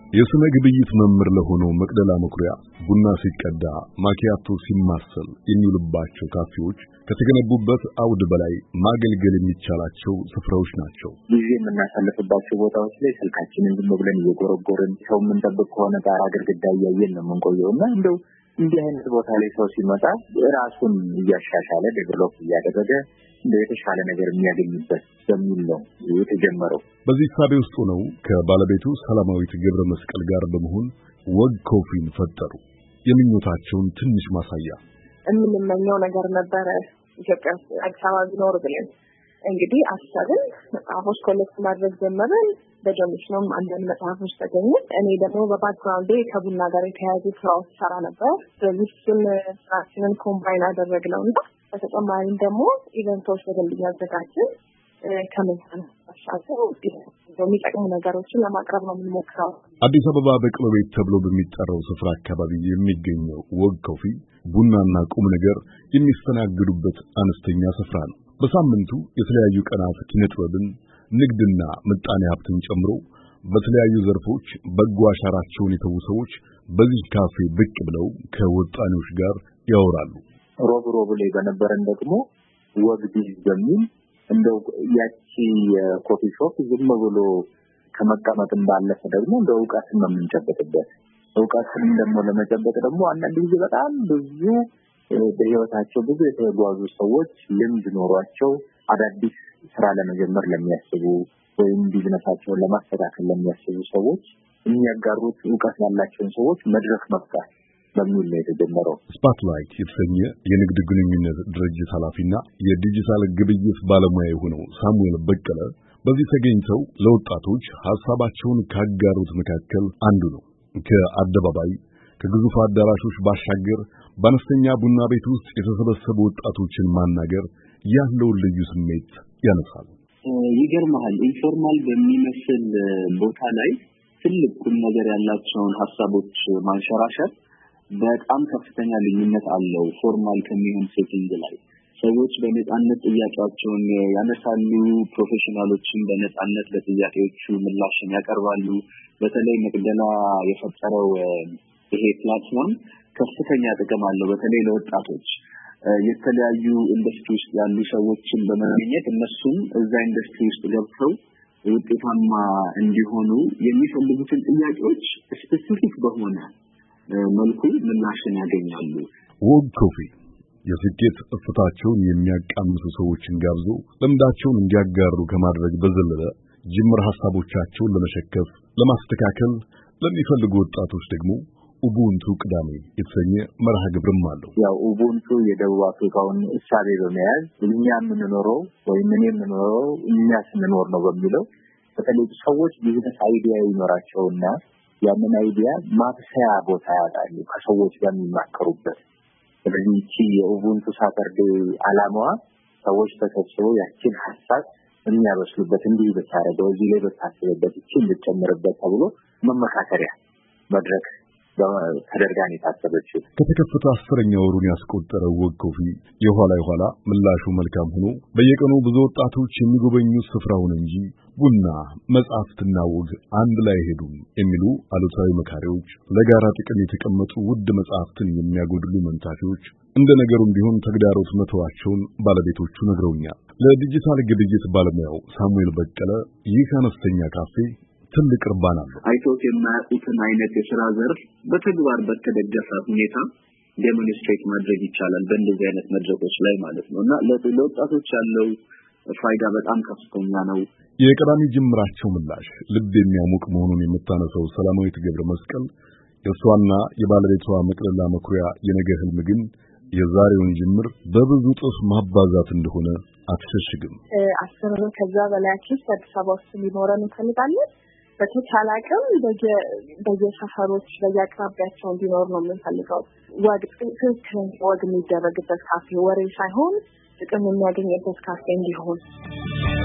የስነ ግብይት መምህር ለሆነው መቅደላ መኩሪያ ቡና ሲቀዳ ማኪያቶ ሲማሰል የሚውልባቸው ካፌዎች ከተገነቡበት አውድ በላይ ማገልገል የሚቻላቸው ስፍራዎች ናቸው። ጊዜ የምናሳልፍባቸው ቦታዎች ላይ ስልካችንን ዝም ብለን እየጎረጎርን ሰው የምንጠብቅ ከሆነ ጋር ግድግዳ እያየን ነው የምንቆየውና እንደው እንዲህ አይነት ቦታ ላይ ሰው ሲመጣ ራሱን እያሻሻለ ዴቨሎፕ እያደረገ የተሻለ ነገር የሚያገኝበት በሚል ነው የተጀመረው። በዚህ ሳቤ ውስጥ ነው ከባለቤቱ ሰላማዊት ገብረ መስቀል ጋር በመሆን ወግ ኮፊን ፈጠሩ። የምኞታቸውን ትንሽ ማሳያ የምንመኘው ነገር ነበረ ኢትዮጵያ ውስጥ አዲስ አበባ ቢኖር ብለን እንግዲህ አሰብን። አሁን ኮሌክት ማድረግ ጀመርን። በጀምሽንም አንዳንድ መጽሐፎች ተገኙ። እኔ ደግሞ በባክግራውንዴ ከቡና ጋር የተያያዙ ስራዎች ሰራ ነበር። ስለዚህም ስራችንን ኮምባይን አደረግነውና በተጨማሪም ደግሞ ኢቨንቶች በደንብ ያዘጋጅን ከመንፈስ አሻገር የሚጠቅሙ ነገሮችን ለማቅረብ ነው የምንሞክረው። አዲስ አበባ በቅሎ ቤት ተብሎ በሚጠራው ስፍራ አካባቢ የሚገኘው ወግ ኮፊ ቡናና ቁም ነገር የሚስተናግዱበት አነስተኛ ስፍራ ነው። በሳምንቱ የተለያዩ ቀናት ኪነጥበብን፣ ንግድና ምጣኔ ሀብትን ጨምሮ በተለያዩ ዘርፎች በጎ አሻራቸውን የተዉ ሰዎች በዚህ ካፌ ብቅ ብለው ከወጣኔዎች ጋር ያወራሉ። ሮብ ላይ በነበረን ደግሞ ወግ ቢዝ በሚል እንደው ያቺ ኮፊ ሾፕ ዝም ብሎ ከመቀመጥም ባለፈ ደግሞ እንደው ዕውቀትን ነው የምንጨብጥበት። ዕውቀትን ደግሞ ለመጨበጥ ደግሞ አንዳንድ ጊዜ በጣም ብዙ በህይወታቸው ብዙ የተጓዙ ሰዎች ልምድ ኖሯቸው አዳዲስ ስራ ለመጀመር ለሚያስቡ ወይም ቢዝነሳቸውን ለማስተካከል ለሚያስቡ ሰዎች የሚያጋሩት ዕውቀት ያላቸውን ሰዎች መድረክ መፍጠር በሚል ነው የተጀመረው። ስፓትላይት የተሰኘ የንግድ ግንኙነት ድርጅት ኃላፊና የዲጂታል ግብይት ባለሙያ የሆነው ሳሙኤል በቀለ በዚህ ተገኝተው ለወጣቶች ሐሳባቸውን ካጋሩት መካከል አንዱ ነው። ከአደባባይ ከግዙፍ አዳራሾች ባሻገር በአነስተኛ ቡና ቤት ውስጥ የተሰበሰቡ ወጣቶችን ማናገር ያለውን ልዩ ስሜት ያነሳል። ይገርማል። ኢንፎርማል በሚመስል ቦታ ላይ ትልቅ ቁም ነገር ያላቸውን ሐሳቦች ማንሸራሸር በጣም ከፍተኛ ልዩነት አለው። ፎርማል ከሚሆን ሴቲንግ ላይ ሰዎች በነጻነት ጥያቄያቸውን ያነሳሉ። ፕሮፌሽናሎችም በነጻነት ለጥያቄዎቹ ምላሽን ያቀርባሉ። በተለይ መቅደላ የፈጠረው ይሄ ፕላትፎርም ከፍተኛ ጥቅም አለው። በተለይ ለወጣቶች የተለያዩ ኢንዱስትሪ ውስጥ ያሉ ሰዎችን በመገኘት እነሱም እዛ ኢንዱስትሪ ውስጥ ገብተው ውጤታማ እንዲሆኑ የሚፈልጉትን ጥያቄዎች ስፔሲፊክ በሆነ መልኩ ምላሽን ያገኛሉ። ወግ ኮፊ የስኬት እፍታቸውን የሚያቃምሱ ሰዎችን ጋብዞ ልምዳቸውን እንዲያጋሩ ከማድረግ በዘለለ ጅምር ሐሳቦቻቸውን ለመሸከፍ ለማስተካከል ለሚፈልጉ ወጣቶች ደግሞ ኡቡንቱ ቅዳሜ የተሰኘ መርሃ ግብርም አለው። ያው ኡቡንቱ የደቡብ አፍሪካውን እሳቤ በመያዝ እኛ የምንኖረው ወይም ምን የምንኖረው እኛ ስንኖር ነው በሚለው በተለይ ሰዎች ቢዝነስ አይዲያ ይኖራቸውና ያንን አይዲያ ማብሰያ ቦታ ያጣሉ ከሰዎች ጋር የሚማከሩበት። ስለዚህ እቺ የኡቡንቱ ሳተርዴ ዓላማዋ ሰዎች ተሰብስበው ያችን ሐሳብ የሚያበስሉበት እንዲህ በታረደው እዚህ ላይ በታሰበበት እቺን ልጨምርበት ተብሎ መመካከሪያ መድረክ ተደርጋን የታሰበችው። ከተከፈተ 10ኛ ወሩን ያስቆጠረው ወግ ኮፊ የኋላ ምላሹ መልካም ሆኖ በየቀኑ ብዙ ወጣቶች የሚጎበኙት ስፍራውን እንጂ ቡና መጽሐፍትና ወግ አንድ ላይ ሄዱም የሚሉ አሉታዊ መካሪዎች፣ ለጋራ ጥቅም የተቀመጡ ውድ መጽሐፍትን የሚያጎድሉ መንታፊዎች እንደ ነገሩም ቢሆን ተግዳሮት መተዋቸውን ባለቤቶቹ ነግረውኛል። ለዲጂታል ግብይት ባለሙያው ሳሙኤል በቀለ ይህ አነስተኛ ካፌ ትልቅ እርባና ነው። አይቶት የማያውቁትን አይነት የሥራ ዘርፍ በተግባር በተደገፈ ሁኔታ ዴሞንስትሬት ማድረግ ይቻላል በእንደዚህ አይነት መድረኮች ላይ ማለት ነውና ለወጣቶች ያለው ፋይዳ በጣም ከፍተኛ ነው። የቀዳሚ ጅምራቸው ምላሽ ልብ የሚያሞቅ መሆኑን የምታነሳው ሰላማዊት ገብረ መስቀል የሷና የባለቤቷ መቅደላ መኩሪያ የነገ ህልም ግን የዛሬውን ጅምር በብዙ ጥፍ ማባዛት እንደሆነ አትሸሽግም። 10 ከዛ በላይ አዲስ አበባ ውስጥ ሊኖረን እንፈልጋለን። በተቻለ አቅም በየሰፈሮች በየአቅራቢያቸው እንዲኖር ነው የምንፈልገው። ወግ የሚደረግበት ካፌ ወሬ ሳይሆን ጥቅም የሚያገኝበት ካፌ እንዲሆን